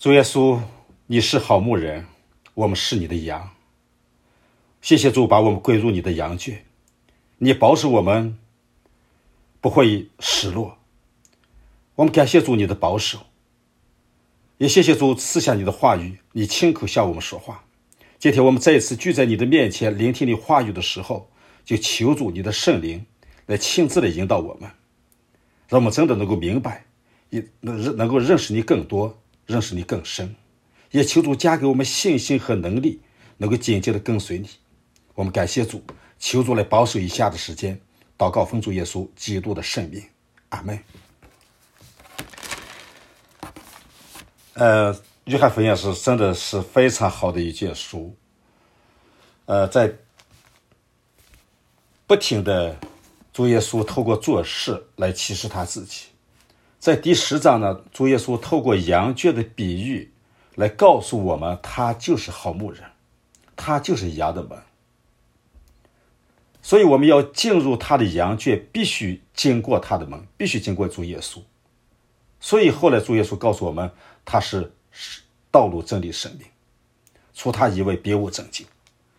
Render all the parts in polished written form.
主耶稣，你是好牧人，我们是你的羊。谢谢主把我们归入你的羊圈，你保守我们不会失落。我们感谢主你的保守，也谢谢主赐下你的话语，你亲口向我们说话。今天我们再一次聚在你的面前聆听你话语的时候，就求主你的圣灵来亲自的引导我们，让我们真的能够明白，也能够认识你更多，认识你更深。也求主加给我们信心和能力，能够紧紧的跟随你。我们感谢主，求主来保守以下的时间，祷告奉主耶稣基督的圣名，阿们。约翰福音是真的是非常好的一卷书，在不停的主耶稣透过做事来启示他自己。在第10章呢，主耶稣透过羊圈的比喻来告诉我们，他就是好牧人，他就是羊的门。所以我们要进入他的羊圈，必须经过他的门，必须经过主耶稣。所以后来主耶稣告诉我们，他是道路真理生命，除他以外别无真经。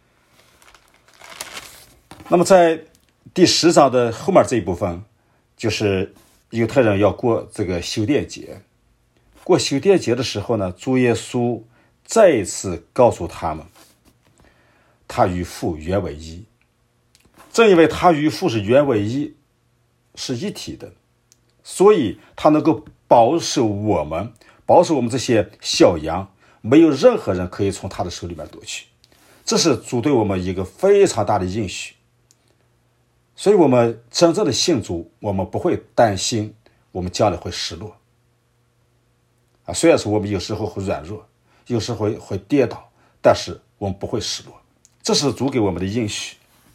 那么在第10章的后面这一部分，就是犹太人要过这个修殿节。过修殿节的时候呢，主耶稣再一次告诉他们，他与父原为一。正因为他与父是原为一，是一体的，所以他能够保守我们这些小羊，没有任何人可以从他的手里面夺去。这是主对我们一个非常大的应许。所以我们真正的信主，我们不会担心我们将来会失落。虽然说我们有时候会软弱，有时候会跌倒，但是我们不会失落。这是主给我们的应许。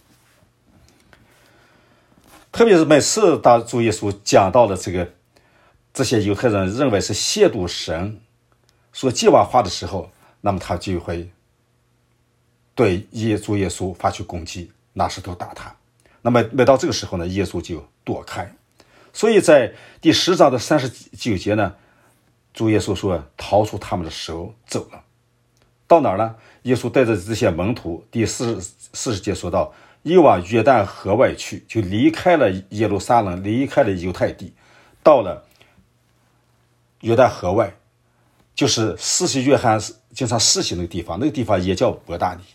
特别是每次当主耶稣讲到了这些犹太人认为是亵渎神所计划化的时候，那么他就会对主耶稣发起攻击，拿石头打他。那么每到这个时候呢，耶稣就躲开。所以在第10章的39节呢，主耶稣说逃出他们的手走了。到哪儿呢？耶稣带着这些门徒，第40节说到，又往约旦河外去，就离开了耶路撒冷，离开了犹太地，到了约旦河外，就是施洗约翰经常施洗那个地方，那个地方也叫伯大尼。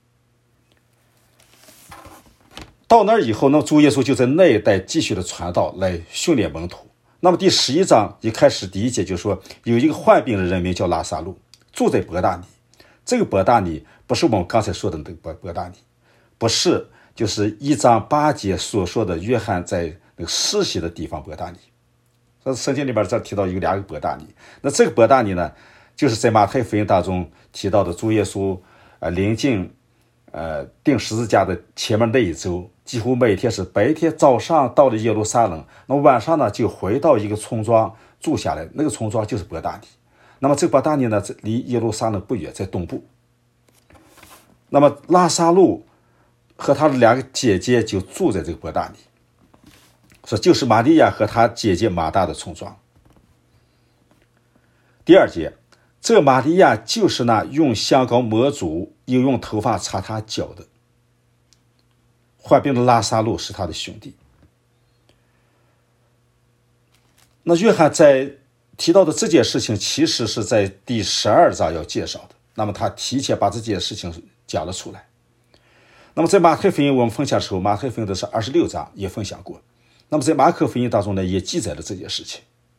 到那儿以后，那主耶稣就在那一带继续的传道，来训练门徒。那么第11章一开始第1节就说，有一个患病的人名叫拉撒路，住在伯大尼。这个伯大尼不是我们刚才说的那个伯大尼，不是就是1章8节所说的约翰在那个施洗的地方伯大尼。圣经里边这提到有2个伯大尼。那这个伯大尼呢，就是在马太福音当中提到的主耶稣临近钉十字架的前面那一周，几乎每天是白天早上到了耶路撒冷，那么晚上呢就回到一个村庄住下来，那个村庄就是伯大尼。那么这个伯大尼呢离耶路撒冷不远，在东部。那么拉撒路和他的2个姐姐就住在这个伯大尼，说就是玛利亚和她姐姐马大的村庄。第2节，这玛利亚就是那用香膏抹主又用头发擦他脚的。患病的拉撒路是他的兄弟。那约翰在提到的这件事情，其实是在第12章要介绍的，那么他提前把这件事情讲了出来。那么在马太福音我们分享的时候，马太福音的是26章也分享过，那么在马可福音当中呢也记载了这件事情。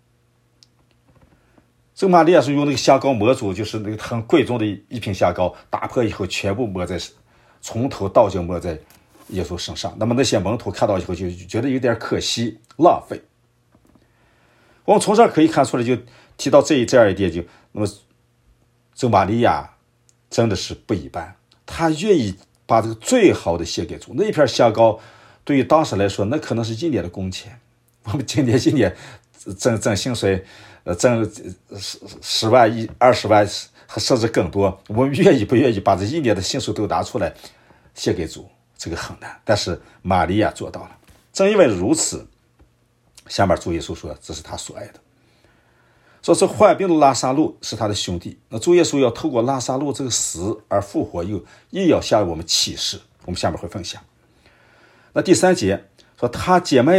这个玛利亚是用那个香膏抹主，就是那个很贵重的一瓶香膏，打破以后全部抹在，从头到脚抹在耶稣身上。那么那些门徒看到以后就觉得有点可惜，浪费。我们从这儿可以看出来，就提到这样一点，就那么这玛利亚真的是不一般，她愿意把这个最好的献给主。那一瓶香膏对于当时来说，那可能是1年的工钱。我们今年挣薪水，挣10万、20万，甚至更多，我们愿意不愿意把这1年的薪水都拿出来献给主？这个很难，但是玛利亚做到了。正因为如此，下面主耶稣说这是他所爱的。 说这患病的拉撒路是他的兄弟，那主耶稣要透过拉撒路这个死而复活，又要向我们启示，我们下面会分享。那第3节说他姐妹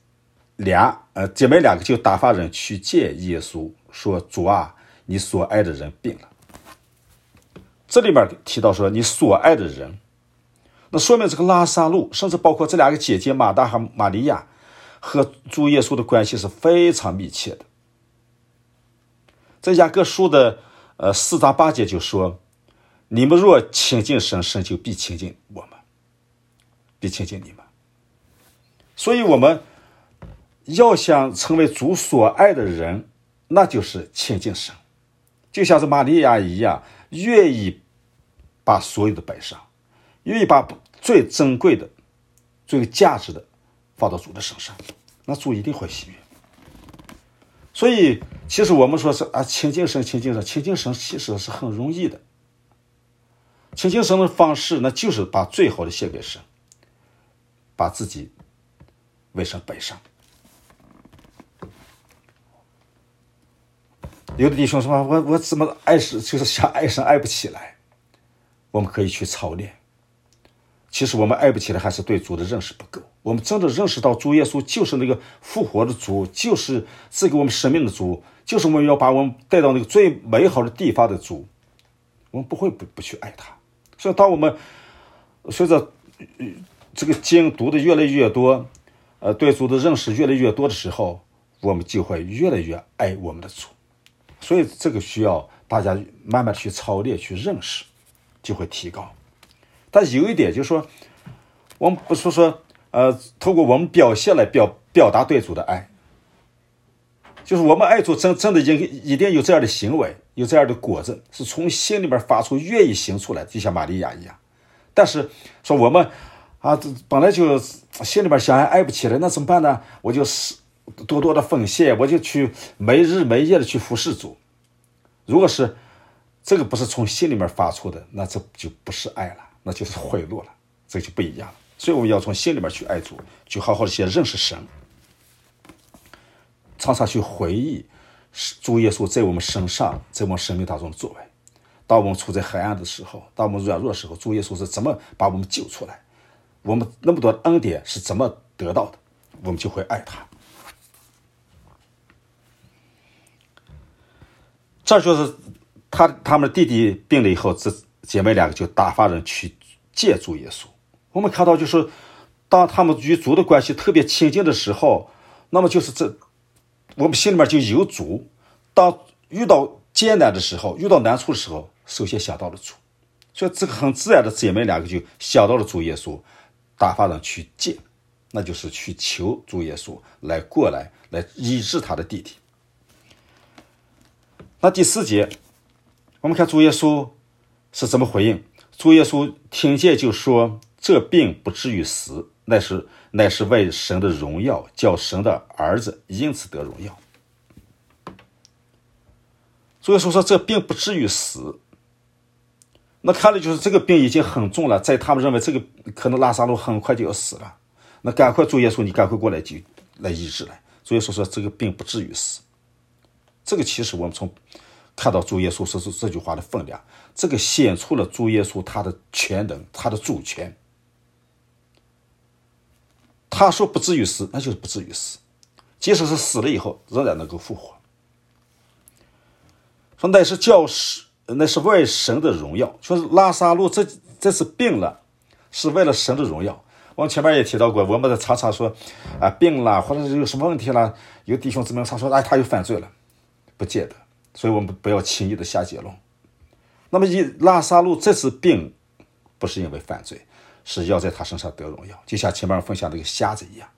两个就打发人去见耶稣，说主啊，你所爱的人病了。这里面提到说你所爱的人，那说明这个拉撒路甚至包括这2个姐姐马大和玛利亚和主耶稣的关系是非常密切的。在雅各书的4章8节就说，你们若亲近神，神就必亲近我们，必亲近你们。所以我们要想成为主所爱的人，那就是亲近神，就像是玛利亚一样，愿意把所有的摆上，愿意把最珍贵的、最有价值的放到主的身上，那主一定会喜悦。所以其实我们说是亲近神其实是很容易的。亲近神的方式那就是把最好的献给神，把自己为神摆上。有的弟兄说我怎么爱神，就是想爱神爱不起来，我们可以去操练。其实我们爱不起来，还是对主的认识不够。我们真的认识到主耶稣就是那个复活的主，就是赐给我们生命的主，就是我们要把我们带到那个最美好的地方的主，我们不会不去爱他。所以当我们随着这个经读的越来越多，对主的认识越来越多的时候，我们就会越来越爱我们的主。所以这个需要大家慢慢去操练，去认识，就会提高。但有一点就是说，我们不是说透过我们表现来表达对主的爱，就是我们爱主真的一定有这样的行为，有这样的果子，是从心里面发出，愿意行出来，就像玛利亚一样。但是说我们本来就心里面想爱不起来，那怎么办呢？我就多多的奉献，我就去没日没夜的去服侍主。如果是这个不是从心里面发出的，那这就不是爱了，那就是贿赂了，这就不一样了。所以我们要从心里面去爱主，去好好的去认识神，常常去回忆主耶稣在我们身上，在我们生命当中的作为。当我们处在黑暗的时候，当我们软弱的时候，主耶稣是怎么把我们救出来，我们那么多的恩典是怎么得到的，我们就会爱他。这就是他们的弟弟病了以后，这姐妹2个就打发人去见主耶稣。我们看到就是当他们与主的关系特别亲近的时候，那么就是我们心里面就有主。当遇到艰难的时候，遇到难处的时候，首先想到了主，所以这个很自然的姐妹2个就想到了主耶稣，打发人去见，那就是去求主耶稣过来医治他的弟弟。那第4节我们看主耶稣是怎么回应。主耶稣听见就说，这病不至于死，乃是为神的荣耀，叫神的儿子因此得荣耀。主耶稣说这病不至于死，那看来就是这个病已经很重了，在他们认为这个可能拉撒路很快就要死了，那赶快主耶稣你赶快过来来医治来。主耶稣说这个病不至于死。这个其实我们从看到主耶稣说这句话的分量，这个显出了主耶稣他的全能，他的主权。他说不至于死，那就是不至于死，即使是死了以后仍然能够复活。说那是为神的荣耀，说是拉撒路这次病了是为了神的荣耀。我们前面也提到过，我们常常说病了或者是有什么问题了，有弟兄姊妹他说他又犯罪了，不见得，所以我们不要轻易的下结论。那么拉撒路这次病不是因为犯罪，是要在他身上得荣耀，就像前面分享那个瞎子一样，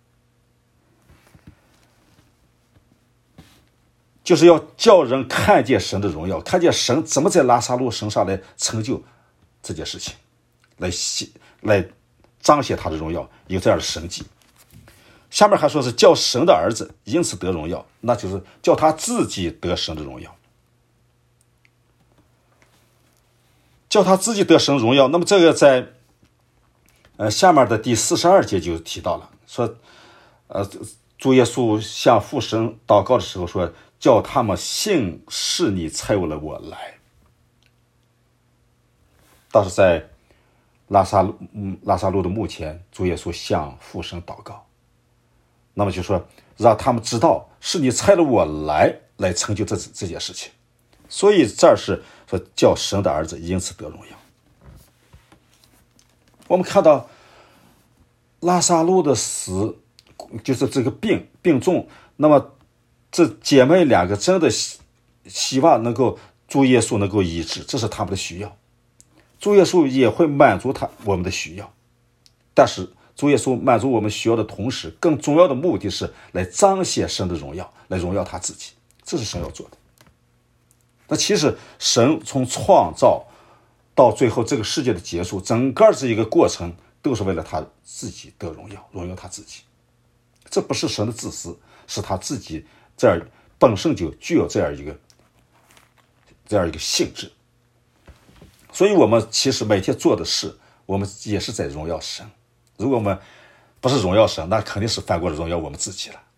就是要叫人看见神的荣耀，看见神怎么在拉撒路身上来成就这件事情，来彰显他的荣耀，有这样的神迹。下面还说是叫神的儿子因此得荣耀，那就是叫他自己得神的荣耀，叫他自己得神荣耀。那么这个在下面的第42节就提到了，说主耶稣向父神祷告的时候说， 叫他们信是你差了我来。当时在拉萨路的墓前，主耶稣向父神祷告，那么就说让他们知道是你差了我来成就这件事情。所以这是说叫神的儿子因此得荣耀。我们看到拉萨路的死，就是这个病重，那么这姐妹两个真的希望能够主耶稣能够医治，这是他们的需要。主耶稣也会满足我们的需要，但是主耶稣满足我们需要的同时，更重要的目的是来彰显神的荣耀，来荣耀他自己，这是神要做的。那其实神从创造到最后这个世界的结束，整个这一个过程都是为了他自己得荣耀，荣耀他自己。这不是神的自私，是他自己这样本身就具有这样一个性质。所以我们其实每天做的事，我们也是在荣耀神。如果我们不是荣耀神，那肯定是反过来荣耀我们自己了。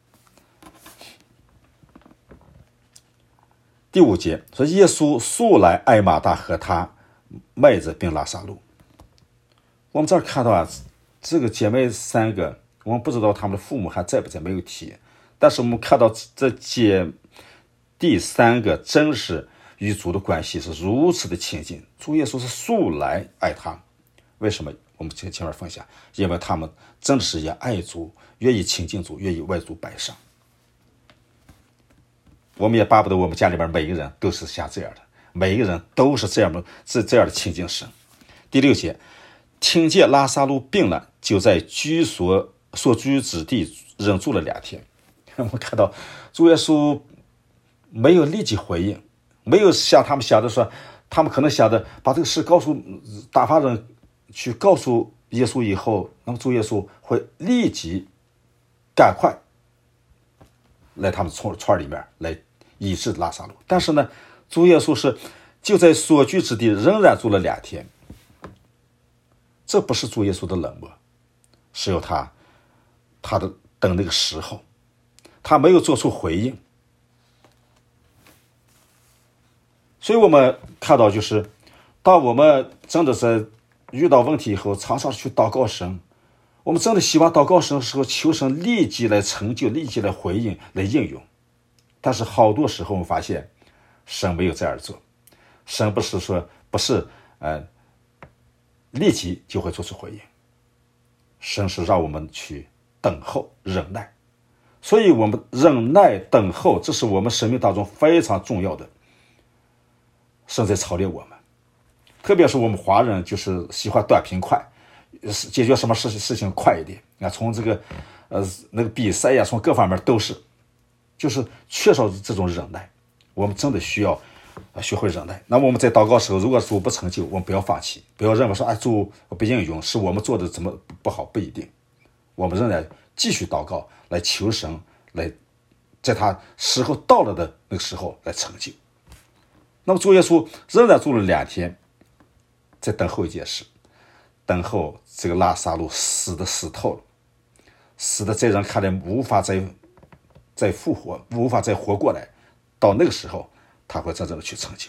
第5节说，耶稣素来爱马大和他妹子并拉撒路。我们这儿看到这个姐妹3个，我们不知道他们的父母还在不在，没有提。但是我们看到第3个真是与主的关系是如此的亲近，主耶稣是素来爱他。为什么？我们前面分享，因为他们真的是也爱主，愿意亲近主，愿意为主摆上。我们也巴不得我们家里边每一个人都是像这样的，每一个人都是这样的亲近神。第6节，听见拉撒路病了，就在所居之地仍住了2天。我们看到主耶稣没有立即回应，没有像他们想的说，他们可能想着把这个事告诉打发人去告诉耶稣以后，那么主耶稣会立即赶快来他们村里面来医治拉撒路。但是呢，主耶稣是就在所居之地仍然住了2天。这不是主耶稣的冷漠，是有他的等那个时候，他没有做出回应。所以我们看到，就是当我们真的在遇到问题以后，常常去祷告神，我们真的希望祷告神的时候，求神立即来成就，立即来回应，来应用。但是好多时候我们发现神没有这样做，神不是立即就会做出回应，神是让我们去等候忍耐。所以我们忍耐等候，这是我们生命当中非常重要的，神在操练我们。特别是我们华人就是喜欢短平快，解决什么事情快一点。从这个那个比赛呀，从各方面都是，就是缺少这种忍耐。我们真的需要学会忍耐。那么我们在祷告的时候，如果主不成就，我们不要放弃，不要认为说主不应用，是我们做的怎么不好，不一定。我们仍然继续祷告，来求神来在他时候到了的那个时候来成就。那么主耶稣仍然住了2天，在等候一件事，等候这个拉撒路死透了，死的在人看来无法再复活，无法再活过来。到那个时候，他会真正的去成就。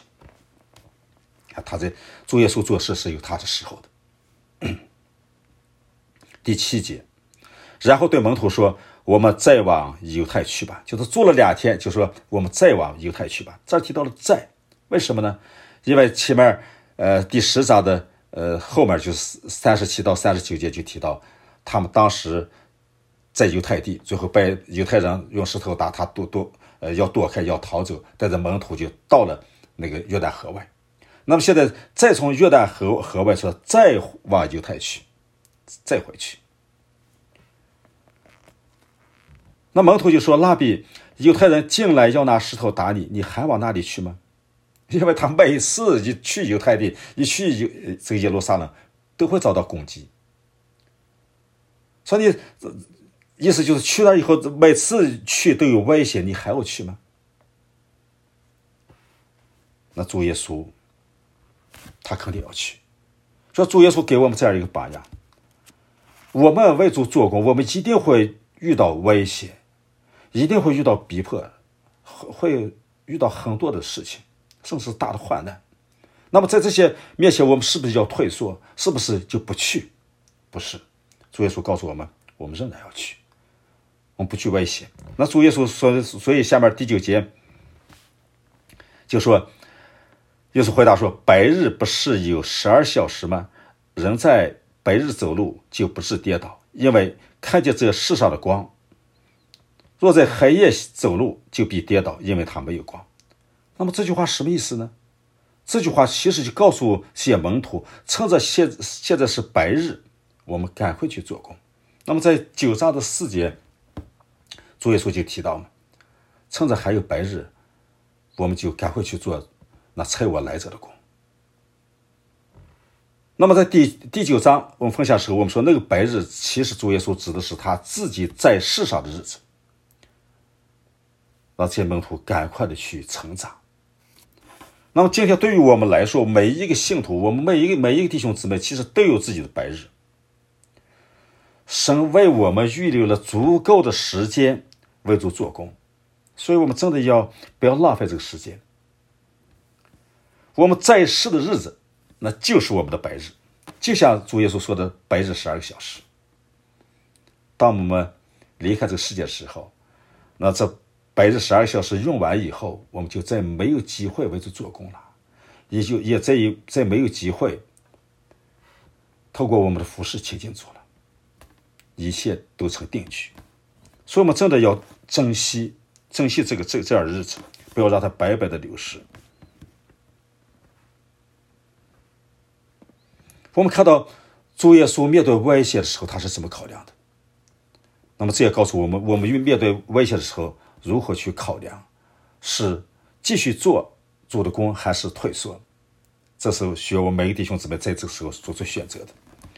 主耶稣做事是有他的时候的。第7节，然后对门徒说：“我们再往犹太去吧。”就是住了2天，就说我们再往犹太去吧。这儿提到了再，为什么呢？因为前面第10章的后面就是37到39节就提到，他们当时在犹太地，最后被犹太人用石头打他要躲开，要逃走，带着门徒就到了那个约旦河外。那么现在再从约旦河外说，再往犹太去，再回去。那门徒就说：“拉比，犹太人进来要拿石头打你，你还往那里去吗？”因为他每次一去犹太地，一去这个耶路撒冷，都会遭到攻击。所以意思就是去那以后，每次去都有危险，你还要去吗？那主耶稣他肯定要去。说主耶稣给我们这样一个榜样，我们为主做工，我们一定会遇到危险，一定会遇到逼迫， 会遇到很多的事情，甚至是大的患难。那么在这些面前，我们是不是要退缩？是不是就不去？不是，主耶稣告诉我们，我们仍然要去，我们不惧危险。那主耶稣说，所以下面第9节就说，耶稣回答说：白日不是有12小时吗？人在白日走路就不致跌倒，因为看见这世上的光。若在黑夜走路，就必跌倒，因为他没有光。那么这句话什么意思呢？这句话其实就告诉这些门徒，趁着现在是白日，我们赶快去做工。那么在9章的4节，主耶稣就提到了，趁着还有白日，我们就赶快去做那差我来者的工。那么在第9章我们分享的时候，我们说那个白日其实主耶稣指的是他自己在世上的日子，让这些门徒赶快的去成长。那么今天对于我们来说，每一个信徒，我们每一个弟兄姊妹，其实都有自己的白日。神为我们预留了足够的时间为主做工，所以我们真的不要浪费这个时间。我们在世的日子，那就是我们的白日，就像主耶稣说的，白日12个小时。当我们离开这个世界的时候，那这白日12个小时用完以后，我们就再没有机会为主做工了，也再没有机会透过我们的服事亲近主了，一切都成定局。所以我们真的要珍惜这样的日子，不要让它白白的流失。我们看到主耶稣面对威胁的时候，他是怎么考量的？那么这也告诉我们，我们面对威胁的时候如何去考量，是继续做主的工还是退缩？这是需要我们每个弟兄姊妹在这个时候做出选择的。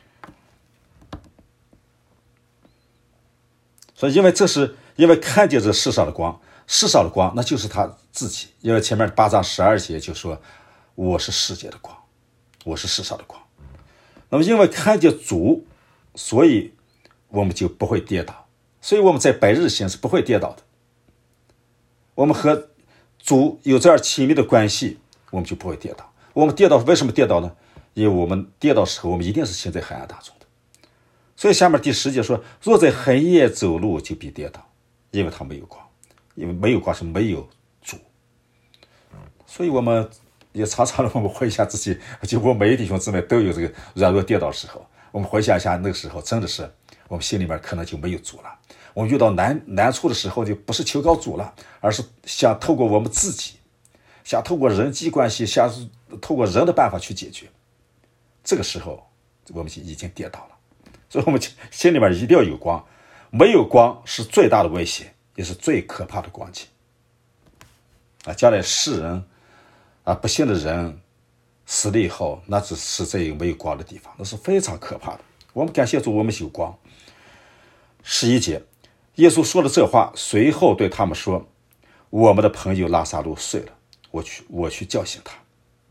所以因为看见这世上的光，世上的光那就是他自己。因为前面8章12节就说，我是世界的光，我是世上的光。那么因为看见主，所以我们就不会跌倒，所以我们在白日行是不会跌倒的。我们和主有这样亲密的关系，我们就不会跌倒。我们跌倒，为什么跌倒呢？因为我们跌倒的时候，我们一定是行在黑暗当中的。所以下面第10节说，若在黑夜走路，就必跌倒，因为他没有光，因为没有光是没有主。所以我们也常常我们回想自己，就我每一弟兄姊妹都有这个软弱跌倒的时候，我们回想一下，那个时候真的是我们心里面可能就没有主了。我们遇到难处的时候，就不是求告主了，而是想透过我们自己，想透过人际关系，想透过人的办法去解决。这个时候我们已经跌倒了。所以我们心里面一定要有光，没有光是最大的危险，也是最可怕的光景。将来世人不幸的人死了以后，那只是在一个没有光的地方，那是非常可怕的。我们感谢主，我们有光。11节，耶稣说了这话，随后对他们说，我们的朋友拉撒路睡了，我去叫醒他。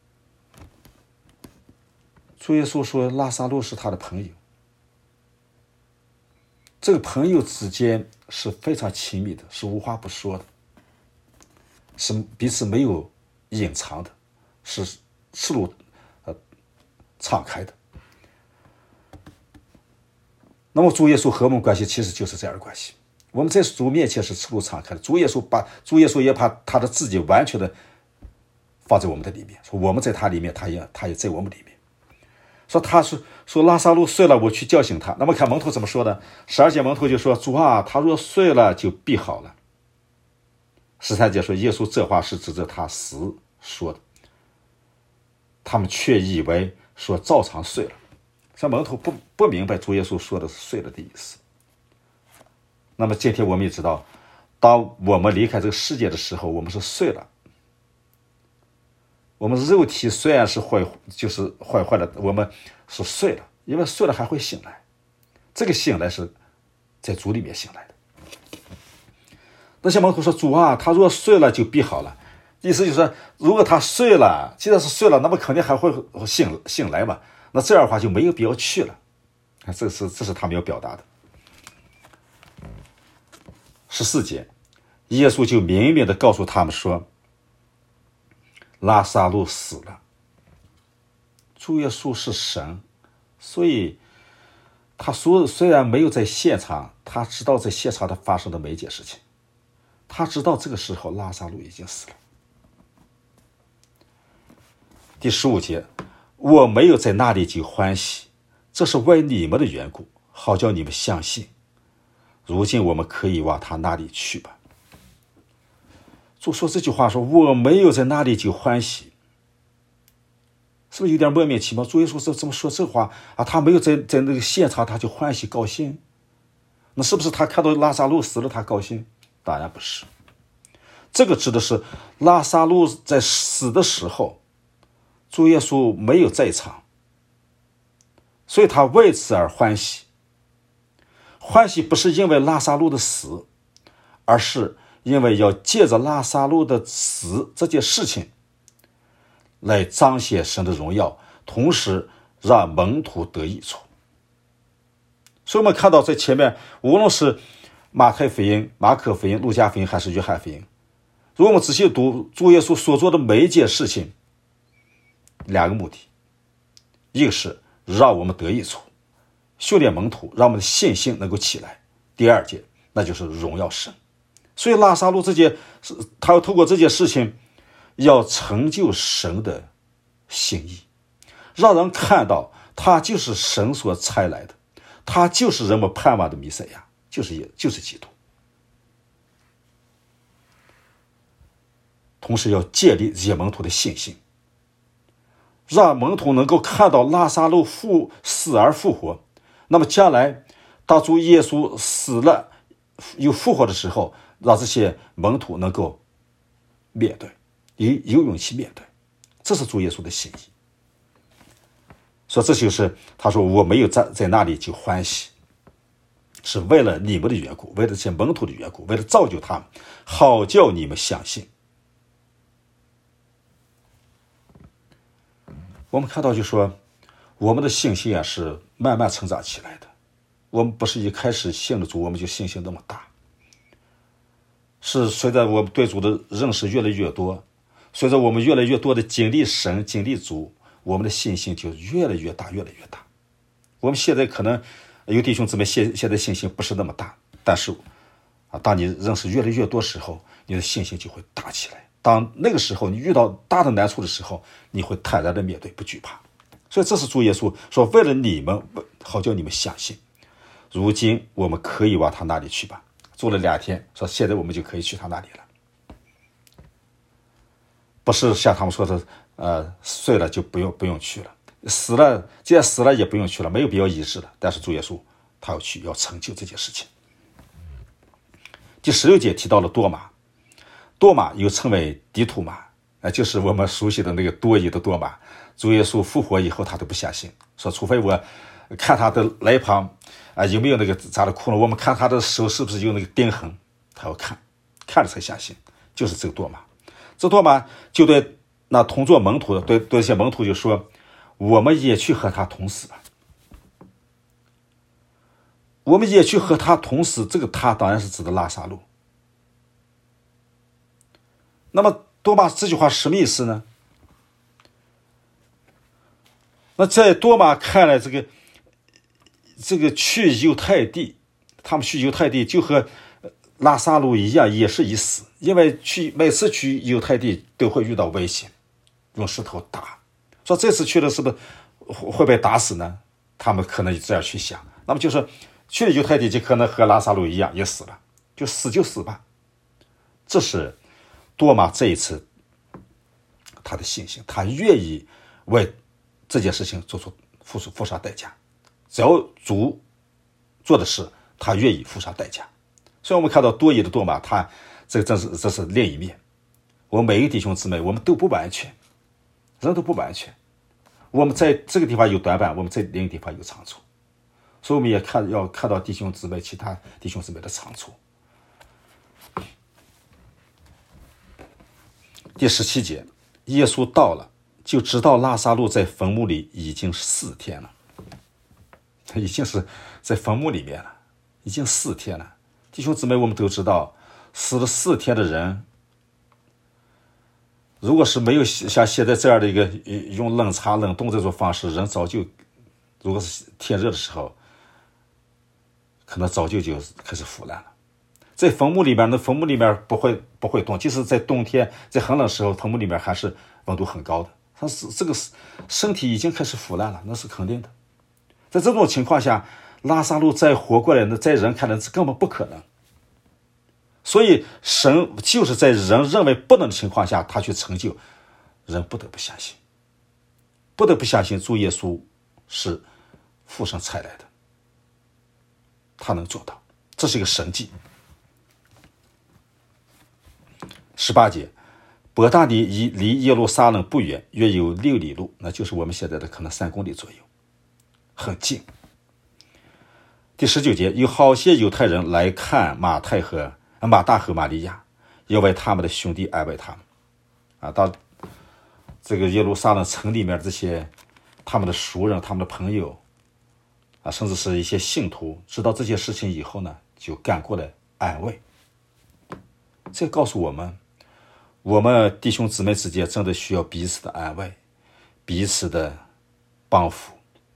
主耶稣说拉撒路是他的朋友，这个朋友之间是非常亲密的，是无话不说的，是彼此没有隐藏的，是赤裸敞开的。那么主耶稣和我们关系其实就是这样的关系，我们在主面前是赤裸敞开的，主耶稣也把他的自己完全的放在我们的里面，说我们在他里面，他也在我们里面。说拉撒路睡了，我去叫醒他。那么看门徒怎么说的？12节门徒就说，主啊，他若睡了就必好了。13节说，耶稣这话是指着他死说的，他们却以为说照常睡了。这门徒不明白主耶稣说的是睡了的意思。那么今天我们也知道，当我们离开这个世界的时候，我们是睡了。我们肉体虽然是坏了，我们是睡了，因为睡了还会醒来，这个醒来是在主里面醒来的。那些门徒说，主啊，他若睡了就必好了，意思就是说，如果他睡了，既然是睡了，那么肯定还会醒来嘛，那这样的话就没有必要去了。这是他们要表达的。14节， 耶稣就明明的告诉他们说，拉撒路死了。主耶稣是神，所以他虽然没有在现场，他知道在现场他发生的每一件事情，他知道这个时候拉撒路已经死了。第15节，我没有在那里就欢喜，这是为你们的缘故，好叫你们相信。如今我们可以往他那里去吧。主说这句话说，我没有在那里就欢喜，是不是有点莫名其妙？主耶稣怎么说这话啊？他没有在那个现场他就欢喜高兴，那是不是他看到拉撒路死了他高兴？当然不是，这个指的是拉撒路在死的时候，主耶稣没有在场，所以他为此而欢喜。欢喜不是因为拉撒路的死，而是因为要借着拉撒路的死这件事情来彰显神的荣耀，同时让门徒得益处。所以我们看到在前面，无论是马太福音、马可福音、路加福音还是约翰福音，如果我们仔细读主耶稣所做的每一件事情，两个目的，一个是让我们得益处，训练门徒，让我们的信心能够起来；第二件，那就是荣耀神。所以拉撒路他要透过这件事情，要成就神的心意，让人看到他就是神所差来的，他就是人们盼望的弥赛亚，就是基督。同时要建立这些门徒的信心，让门徒能够看到拉撒路死而复活。那么将来当主耶稣死了又复活的时候，让这些门徒能够面对，有勇气面对，这是主耶稣的心意。所以这就是他说我没有在那里就欢喜，是为了你们的缘故，为了这些门徒的缘故，为了造就他们，好叫你们相信。我们看到就说我们的信心是慢慢成长起来的，我们不是一开始信了主我们就信心那么大，是随着我们对主的认识越来越多，随着我们越来越多的经历神经历主，我们的信心就越来越大越来越大。我们现在可能有弟兄姊妹现在信心不是那么大，但是当你认识越来越多时候，你的信心就会大起来。当那个时候你遇到大的难处的时候，你会坦然的面对，不惧怕。所以这是主耶稣说，为了你们，好叫你们相信。如今我们可以往他那里去吧。做了2天，说现在我们就可以去他那里了。不是像他们说的睡了就不用去了，死了既然死了也不用去了，没有必要医治了。但是主耶稣他要去，要成就这件事情。第16节提到了多马，多马又称为迪图马，就是我们熟悉的那个多疑的多马。主耶稣复活以后他都不相信，说除非我看他的来旁有没有那个扎的窟窿，我们看他的手是不是有那个钉痕，他要看了才相信。就是这个多马，这多马就对那同做门徒的对这些门徒就说，我们也去和他同死吧，我们也去和他同死。这个他当然是指的拉撒路。那么多马这句话是什么意思呢？那在多马看来，这个去犹太地，他们去犹太地就和拉撒路一样，也是一死，因为每次去犹太地都会遇到危险，用石头打。说这次去了是不是会被打死呢？他们可能这样去想。那么就是去了犹太地就可能和拉撒路一样也死了，就死吧。这是多马这一次他的信心，他愿意为这件事情付上代价。只要主做的事，他愿意付上代价。所以我们看到多疑的多马，他这是另一面。我们每一个弟兄姊妹，我们都不完全，人都不完全。我们在这个地方有短板，我们在另一个地方有长处，所以我们也要看到弟兄姊妹其他弟兄姊妹的长处。第17节，耶稣到了，就知道拉撒路在坟墓里已经4天了。他已经是在坟墓里面了，已经4天了。弟兄姊妹，我们都知道， 死了4天的人，如果是没有像现在这样的一个用冷藏冷冻这种方式，人早就，如果是天热的时候，可能早就开始腐烂了。在坟墓里面，那坟墓里面不会冻，即使在冬天，在很冷的时候，坟墓里面还是温度很高的。他是这个身体已经开始腐烂了，那是肯定的。在这种情况下，拉撒路再活过来，那在人看来是根本不可能。所以神就是在人认为不能的情况下，他去成就，人不得不相信，不得不相信主耶稣是复生差来的，他能做到，这是一个神迹。18节，伯大尼离耶路撒冷不远，约有6里路，那就是我们现在的可能3公里左右，很近。第19节，有好些犹太人来看马大和玛利亚，要为他们的兄弟安慰他们。到这个耶路撒冷城里面这些他们的熟人、他们的朋友甚至是一些信徒，知道这些事情以后呢，就赶过来安慰。这告诉我们，我们弟兄姊妹之间真的需要彼此的安慰，彼此的帮扶。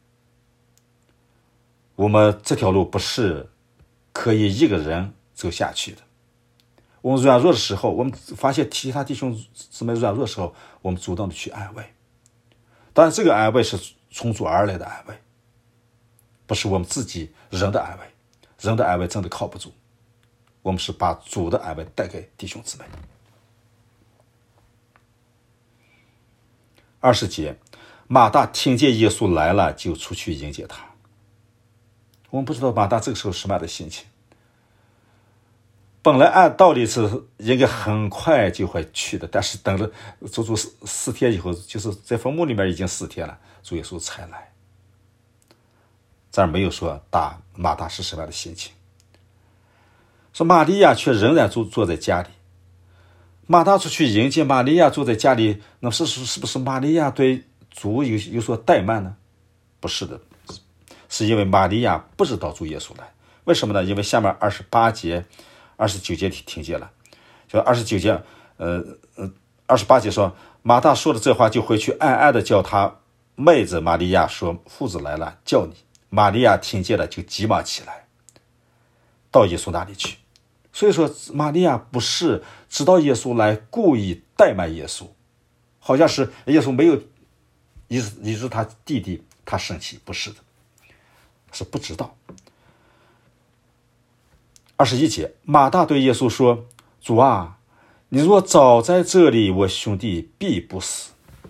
我们这条路不是可以一个人走下去的。我们软弱的时候，我们发现其他弟兄姊妹软弱的时候，我们主动的去安慰。当然这个安慰是从主而来的安慰，不是我们自己人的安慰。人的安慰真的靠不住，我们是把主的安慰带给弟兄姊妹。20节，马大听见耶稣来了，就出去迎接他。我们不知道马大这个时候什么样的心情。本来按道理是应该很快就会去的，但是等了足足4天以后，就是在坟墓里面已经4天了，主耶稣才来。这儿没有说马大是什么样的心情。说玛利亚却仍然坐在家里。马大出去迎接，玛利亚坐在家里，那是不是玛利亚对主有所怠慢呢？不是的，是因为玛利亚不知道主耶稣来。为什么呢？因为下面28节、29节听见了，就29节，28节说，马大说的这话，就回去暗暗的叫他妹子玛利亚说，夫子来了，叫你。玛利亚听见了，就急忙起来，到耶稣那里去。所以说，玛利亚不是知道耶稣来故意怠慢耶稣，好像是耶稣没有以致他弟弟他生气，不是的，是不知道。21节，马大对耶稣说，主啊，你若早在这里，我兄弟必不死。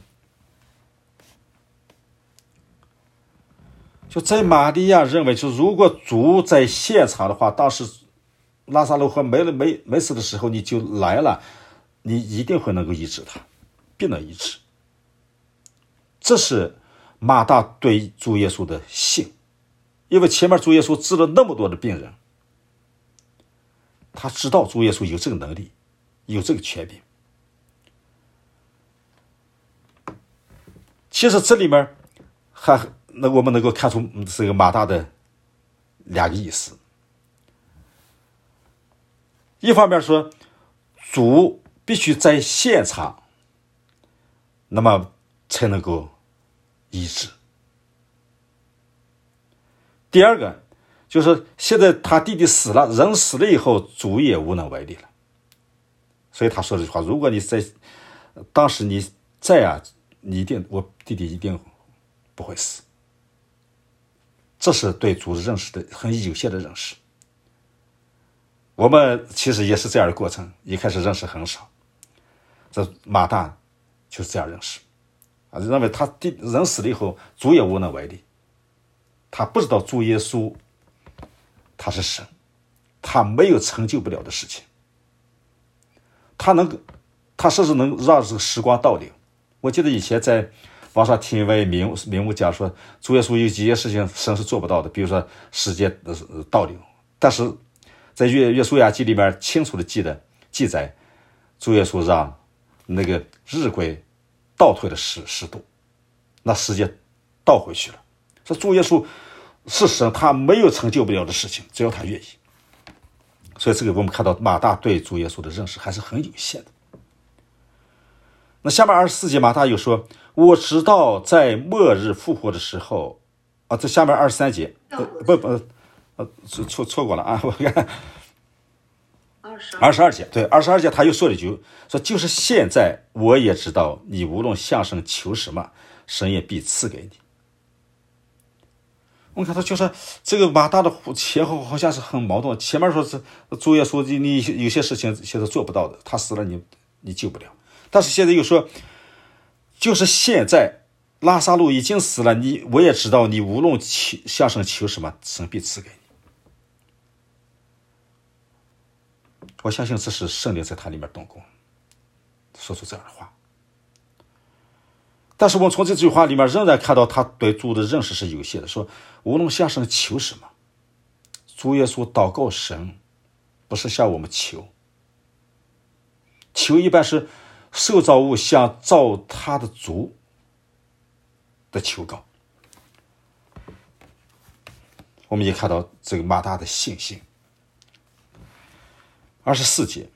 就在玛利亚认为，就如果主在现场的话，当时拉撒路和没死的时候你就来了，你一定会能够医治他，必能医治。这是马大对主耶稣的信，因为前面主耶稣治了那么多的病人，他知道主耶稣有这个能力，有这个权柄。其实这里面我们能够看出这个马大的2个意思。一方面说，主必须在现场，那么才能够医治。第二个就是现在他弟弟死了，人死了以后，主也无能为力了。所以他说这句话，如果你在当时你在我弟弟一定不会死。这是对主的认识的很有限的认识。我们其实也是这样的过程，一开始认识很少，这马大就是这样认识认为他人死了以后，主也无能为力。他不知道主耶稣他是神，他没有成就不了的事情，他甚至能让这个时光倒流。我记得以前在网上听一位名目讲说，主耶稣有几件事情神是做不到的，比如说时间倒流，但是在约书亚记里面清楚的记载，主耶稣让那个日晷倒退了10度，那时间倒回去了。说主耶稣是神，他没有成就不了的事情，只要他愿意。 所以这个我们看到马大对主耶稣的认识还是很有限的。那下面24节马大又说，我知道在末日复活的时候这下面23节错过了啊，我看22节，对，22节他又说了一句，说就是现在我也知道你无论向神求什么，神也必赐给你。我们看到就是这个马大的前后好像是很矛盾，前面说是主耶稣你有些事情现在做不到的，他死了你救不了，但是现在又说就是现在拉撒路已经死了，我也知道你无论向神求什么，神必赐给你。我相信这是圣灵在他里面动工说出这样的话。但是我们从这句话里面仍然看到他对主的认识是有限的，说无论向神求什么，主耶稣祷告神不是向我们求一般是受造物向造他的主的求告。我们也看到这个马大的信心。24节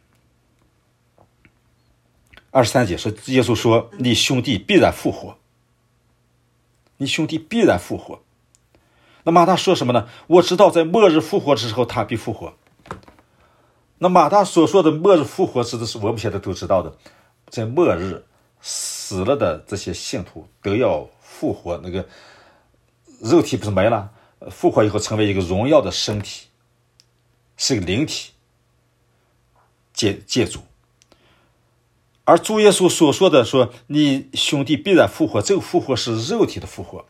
23节说，耶稣说你兄弟必然复活，你兄弟必然复活。那马大说什么呢？我知道在末日复活的时候他必复活。那马大所说的末日复活指的是我们现在都知道的，在末日死了的这些信徒都要复活，那个肉体不是没了，复活以后成为一个荣耀的身体，是个灵体借主。而主耶稣所说的说你兄弟必然复活，这个复活是肉体的复活，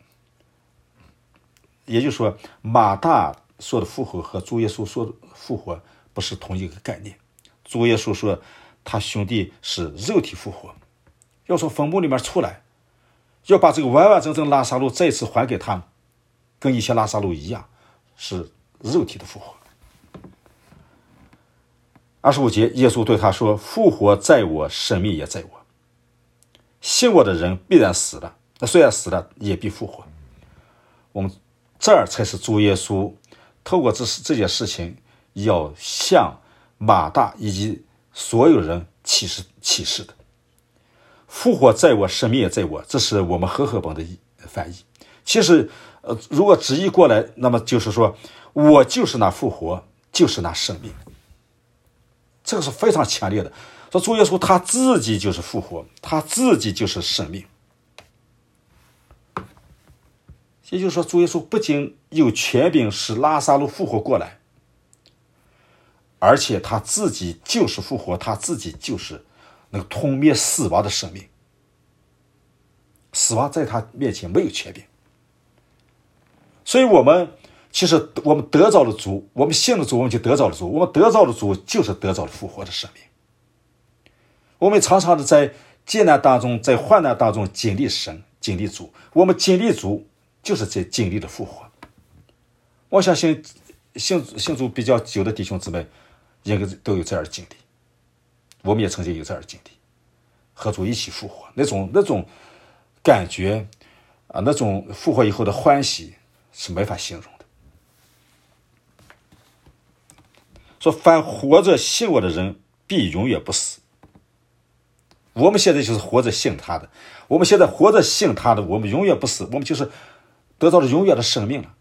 也就是说马大说的复活和主耶稣说的复活不是同一个概念。主耶稣说他兄弟是肉体复活，要从坟墓里面出来，要把这个完完整整拉撒路再次还给他们，跟以前拉撒路一样，是肉体的复活。25节，耶稣对他说，复活在我，生命也在我，信我的人必然死了，虽然死了也必复活。我们这儿才是主耶稣透过这件事情要向马大以及所有人启示的。复活在我，生命也在我，这是我们和合本的翻译。其实如果直译过来，那么就是说我就是那复活，就是那生命。这个是非常强烈的，说主耶稣他自己就是复活，他自己就是生命。也就是说主耶稣不仅有权柄使拉撒路复活过来，而且他自己就是复活，他自己就是那个吞灭死亡的生命。死亡在他面前没有权柄。所以其实我们得着了主，我们信了主，我们就得着了主，我们得着了主就是得着了复活的生命。我们常常的在艰难当中，在患难当中经历神，经历主，我们经历主就是在经历了复活。我相信信主比较久的弟兄姊妹应该都有这样的经历，我们也曾经有这样的经历，和主一起复活，那种感觉那种复活以后的欢喜是没法形容的。说凡活着信我的人必永远不死。我们现在就是活着信他的，我们现在活着信他的，我们永远不死，我们就是得到了永远的生命了。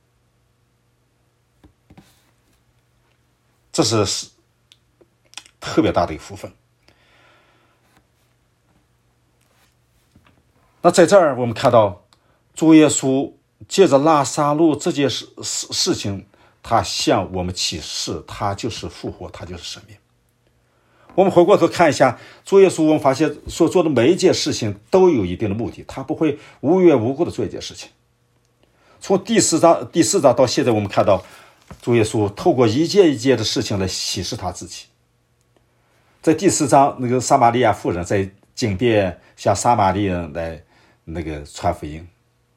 这是特别大的一个福分。那在这儿我们看到主耶稣借着拉撒路这件事情，他向我们启示他就是复活，他就是生命。我们回过头看一下主耶稣，我们发现所做的每一件事情都有一定的目的，他不会无缘无故的做一件事情。从第四章到现在，我们看到主耶稣透过一件一件的事情来启示他自己。在第4章，那个撒玛利亚妇人在井边向撒玛利人来那个传福音，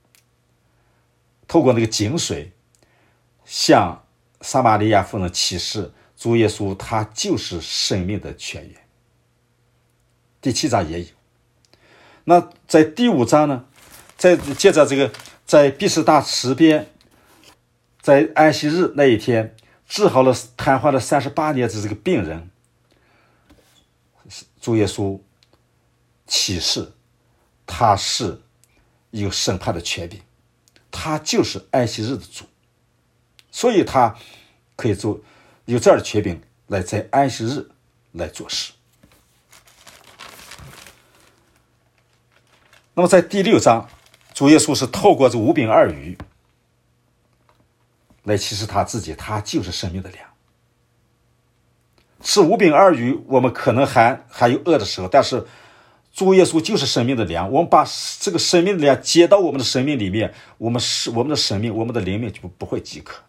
透过那个井水向撒玛利亚妇人启示主耶稣他就是生命的泉源。第7章也有。那在第5章呢，接着这个在毕士大池边，在安息日那一天， 治好了瘫痪了38年的这个病人，主耶稣启示他是有审判的权柄，他就是安息日的主，所以他可以有这样的权柄来在安息日来做事。那么在第6章，主耶稣是透过这5饼2鱼来启示他自己，他就是生命的粮。吃5饼2鱼，我们可能还有饿的时候，但是主耶稣就是生命的粮。我们把这个生命的粮接到我们的生命里面，我们的生命，我们的灵命就不会饥渴。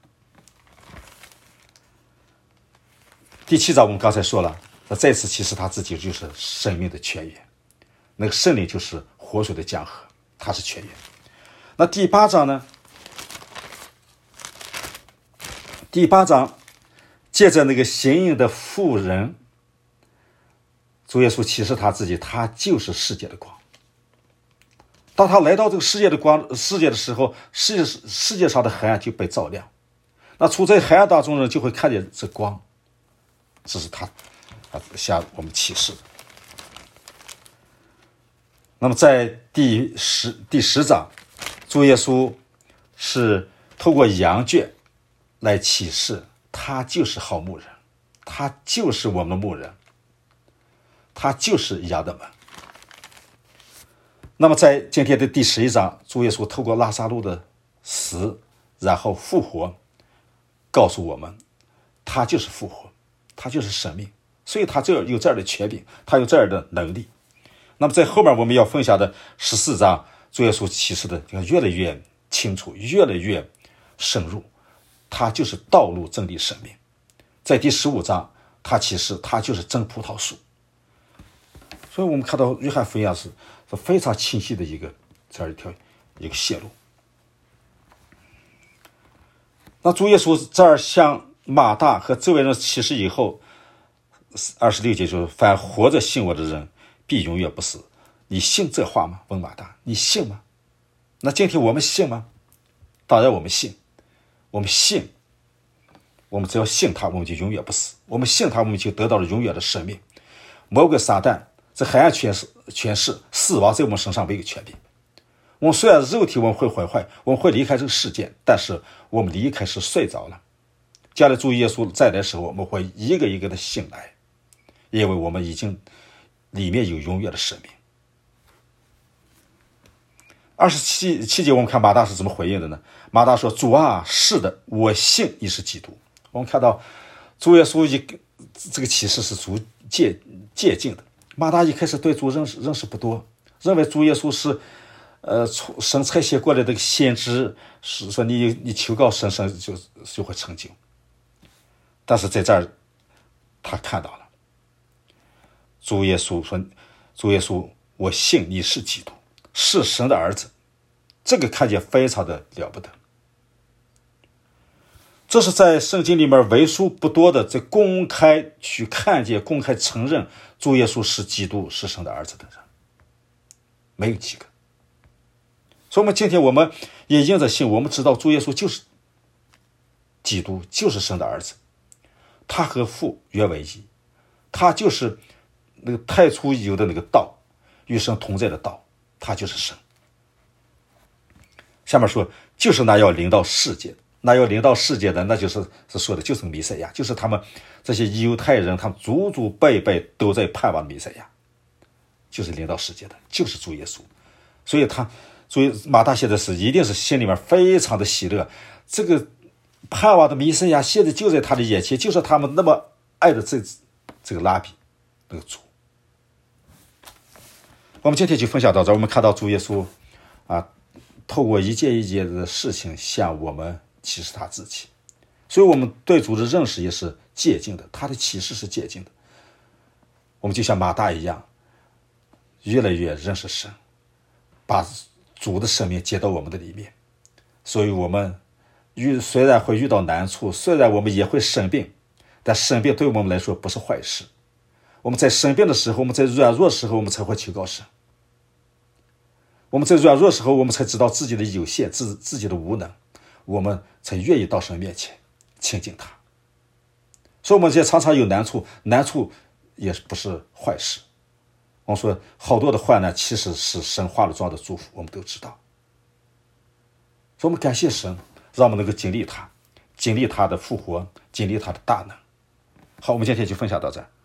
第7章我们刚才说了，再次启示他自己就是生命的泉源，那个圣灵就是活水的江河，它是泉源。那第8章呢？第8章借着那个行淫的妇人，主耶稣启示他自己，他就是世界的光。当他来到这个世界的时候，世界上的黑暗就被照亮，那处在黑暗当中的人就会看见这光，这是他向我们启示的。那么在第10章，主耶稣是透过羊圈来启示他就是好牧人，他就是我们的牧人，他就是羊的门。那么在今天的第11章，主耶稣透过拉撒路的死然后复活，告诉我们他就是复活，他就是生命，所以他有这样的权柄，他有这样的能力。那么在后面我们要分享的14章，主耶稣启示的越来越清楚，越来越深入，他就是道路真理生命。在第15章他启示他就是真葡萄树。所以我们看到约翰福音是非常清晰的这样一个线路。那主耶稣这儿向马大和周围人启示以后，26节就是凡活着信我的人必永远不死，你信这话吗？问马大，你信吗？那今天我们信吗？当然我们信，我们信，我们只要信他，我们就永远不死，我们信他，我们就得到了永远的生命。魔鬼撒旦这黑暗权势死亡在我们身上没有权柄。我们虽然肉体我们会毁坏，我们会离开这个世界，但是我们离开是睡着了。将来主耶稣再来的时候，我们会一个一个的醒来，因为我们已经里面有永远的生命。27节我们看马大是怎么回应的呢？马大说，主啊，是的，我信你是基督。我们看到主耶稣这个启示是主借镜的。马大一开始对主认识不多，认为主耶稣是神差遣过来的先知，是说你求告神就会成就。但是在这儿他看到了主耶稣说，主耶稣，我信你是基督，是神的儿子。这个看见非常的了不得。这是在圣经里面为数不多的在公开去看见、公开承认主耶稣是基督、是神的儿子的人，没有几个。所以我们今天我们也因着信，我们知道主耶稣就是基督，就是神的儿子，他和父原为一，他就是那个太初有的那个道，与神同在的道，他就是神。下面说，就是那要临到世界的，那要临到世界的，那就是说的就是弥赛亚，就是他们这些犹太人，他们祖辈都在盼望弥赛亚，就是临到世界的，就是主耶稣。所以马大现在一定是心里面非常的喜乐，这个盼望的弥赛亚现在就在他的眼前，就是他们那么爱的这个拉比，那个主。我们今天就分享到这儿，我们看到主耶稣透过一件一件的事情向我们启示他自己，所以我们对主的认识也是借镜的，他的启示是借镜的。我们就像马大一样，越来越认识神，把主的生命接到我们的里面。所以我们虽然会遇到难处，虽然我们也会生病，但生病对我们来说不是坏事。我们在生病的时候，我们在软弱的时候，我们才会求告神。我们在软弱的时候，我们才知道自己的有限，自己的无能，我们才愿意到神面前亲近他。 所以我们这些常常有难处，难处也不是坏事。我们说好多的患难其实是神化了妆的祝福，我们都知道。所以我们感谢神，让我们能够经历他，经历他的复活，经历他的大能。好，我们今天就分享到这儿。